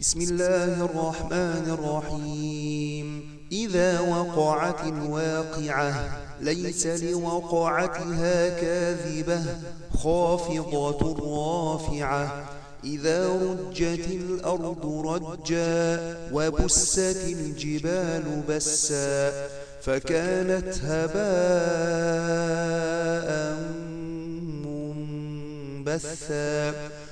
بسم الله الرحمن الرحيم. إذا وقعت الواقعة ليس لوقعتها كاذبة خافضة رافعة. إذا رجت الأرض رجا وبست الجبال بسا فكانت هباء منبثا.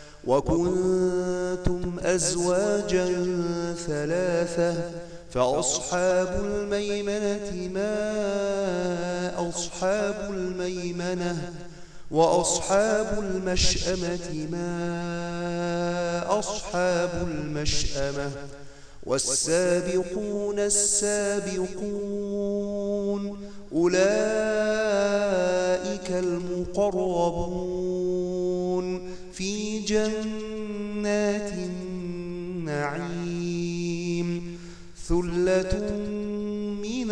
وكنتم أزواجا ثلاثة فأصحاب الميمنة ما أصحاب الميمنة وأصحاب المشأمة ما أصحاب المشأمة. والسابقون السابقون أولئك المقربون في جنات النعيم. ثلة من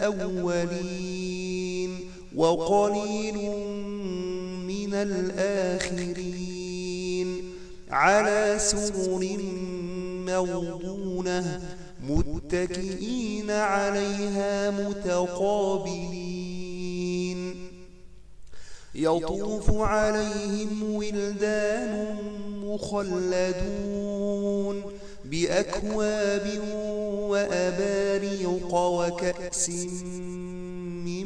الأولين وقليل من الآخرين. على سرر موضونة متكئين عليها متقابلين. يطوف عليهم ولدان مخلدون بأكواب وأباريق وكأس من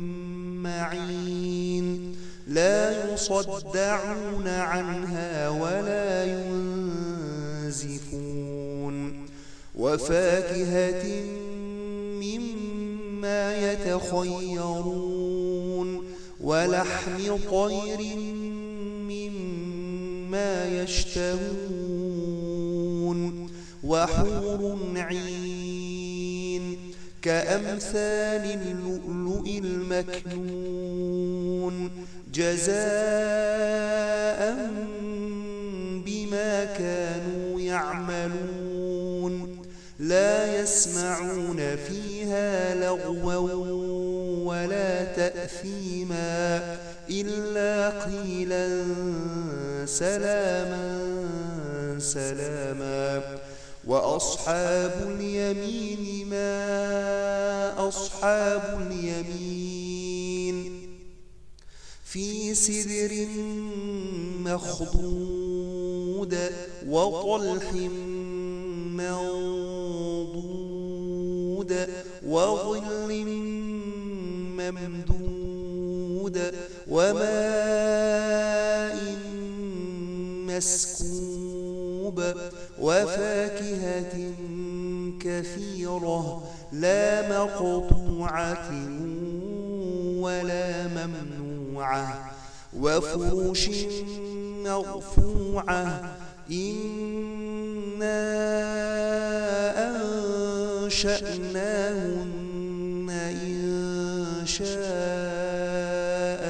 معين. لا يصدعون عنها ولا ينزفون. وفاكهة مما يتخيرون ولحم طير مما يشتهون. وحور عين كأمثال اللؤلؤ المكنون جزاء بما كانوا يعملون. لا يسمعون فيها لغوا ولا تأثيما إلا قيلا سلاما سلاما. وأصحاب اليمين ما أصحاب اليمين في سدر مخضود وطلح منضود وظل ممدود وماء مسكوب. وفاكهة كثيرة لا مقطوعة ولا ممنوعة. وفرش مرفوعة إنا أنشأناهن إنشاء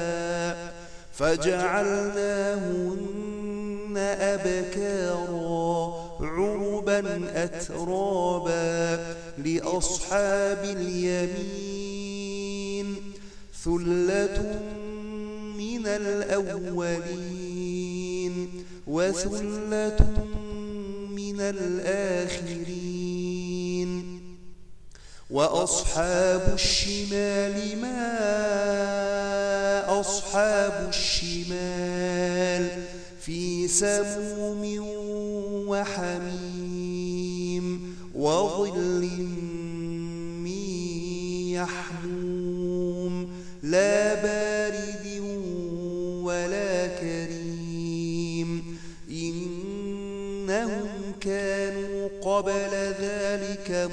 فجعلناهن أبكارا عربا أترابا لأصحاب اليمين. ثلة من الأولين وثلة من الآخرين. وأصحاب الشمال ما أصحاب الشمال في سموم وحميم وظل من يحموم لا بارد ولا كريم. إنهم كانوا قبل ذلك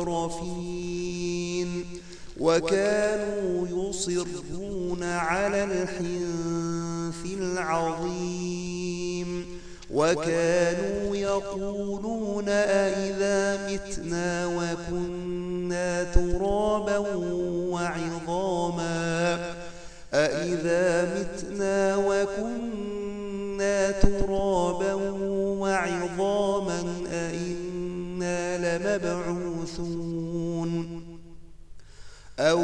مترفين وكانوا يصرون على الحنث العظيم. وكانوا يقولون أئذا متنا وكنا ترابا وعظاما أئذا متنا وكنا ترابا وعظاما أئنا لمبعوثون أو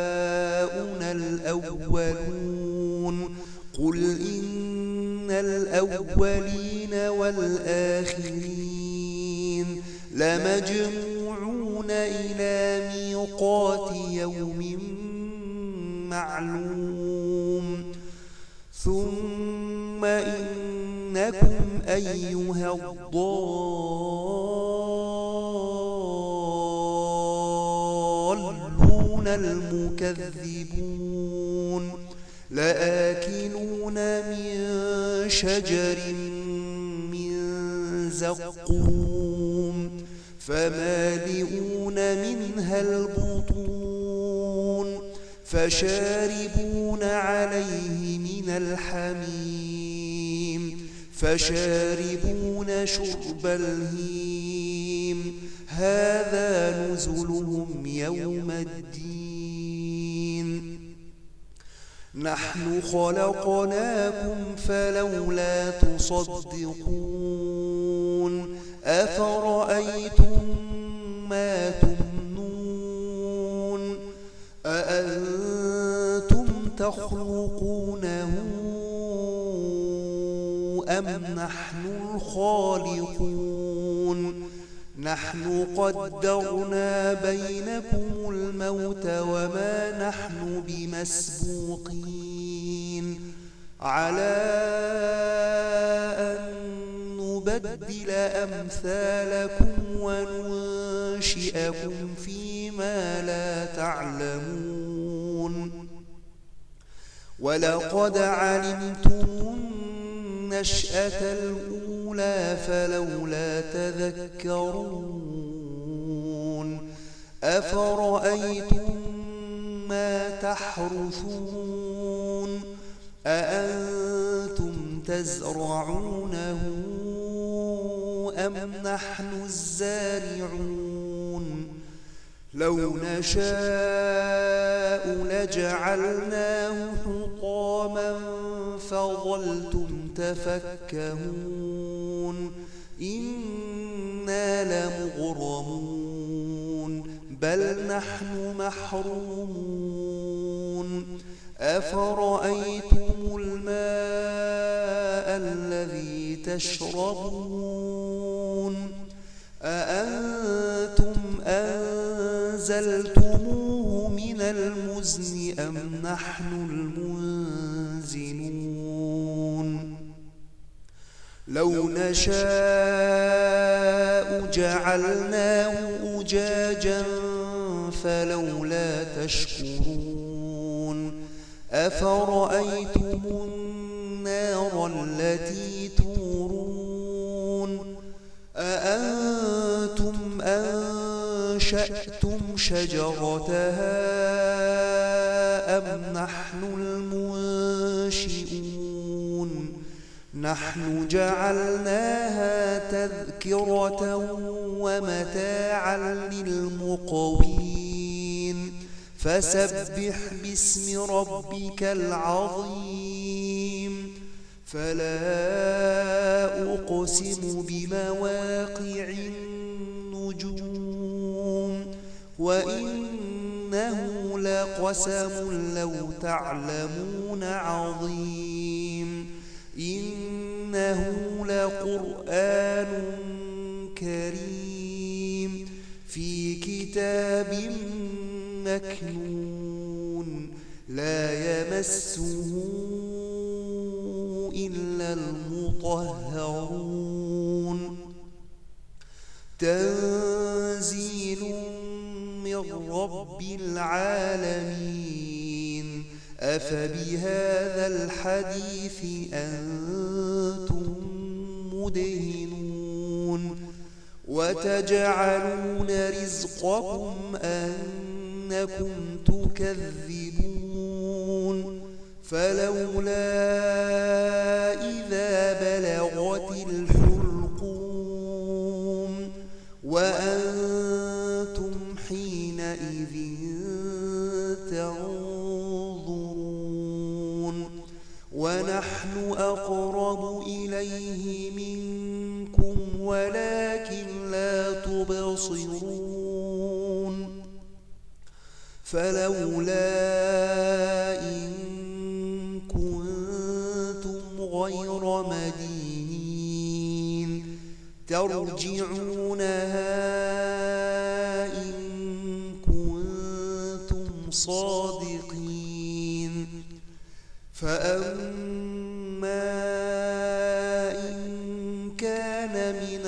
آباؤنا الأولون. قل إن الأولين والآخرين لمجموعون إلى ميقات يوم معلوم ثم إنكم أيها الضالون المكذبون لآكلون من شجر من زقوم فمالئون منها البطون فشاربون عليه من الحميم فشاربون شرب الهيم هذا نزلهم يوم الدين نحن خلقناكم فلولا تصدقون أفرأيتم ما تمنون أأنتم تخلقونه أم نحن الخالقون نحن قدرنا بينكم الموت وما نحن بمسبوقين على أن نبدل أمثالكم وننشئكم فيما لا تعلمون ولقد علمتم النشأة الأولى فلولا تذكرون أفرأيتم ما تحرثون أأنتم تزرعونه أم نحن الزارعون لو نشاء لجعلناه حطاما فظلتم تفكهون إنا لمغرمون بل نحن محرومون أفرأيتم الماء الذي تشربون أأنتم أنزلتموه من المزن أم نحن المنزلون لو نشاء جعلناه أجاجا فلولا تشكرون أفرأيتم النار التي تورون أأنتم أنشأتم شجرتها أم نحن المنشئون نحن جعلناها تذكرة ومتاعا للمقوين فسبح باسم ربك العظيم فلا أقسم بمواقع النجوم وإنه لقسم لو تعلمون عظيم إنه لقرآن كريم في كتاب مكنون لا يمسه إلا المطهرون تنزيل من رب العالمين أفبهذا الحديث أنتم مدهنون وتجعلون رزقكم أنكم تكذبون فلولا إذا بلغت الحلقوم وأنتم حينئذ تنظرون ونحن أقرب إليه منكم ولكن لا تبصرون فلولا إن كنتم غير مدينين ترجعونها إن كنتم صادقين فأما إن كان من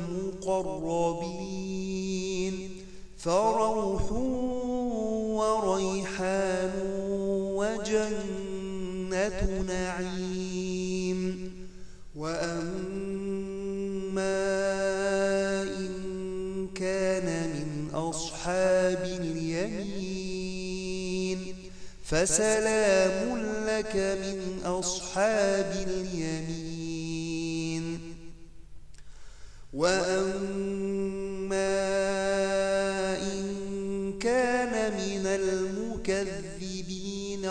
المقربين فروح وريحان وجنة نعيم وأما إن كان من أصحاب اليمين فسلام لك من أصحاب اليمين وأما إن كان من المكذبين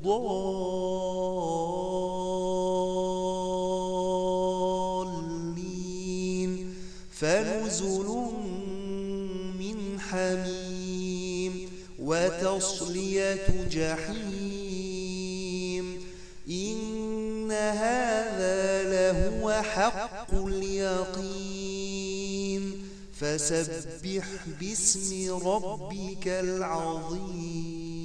الضالين فنزل من حميم وتصلية جحيم إن هذا لهو حق اليقين فسبح باسم ربك العظيم.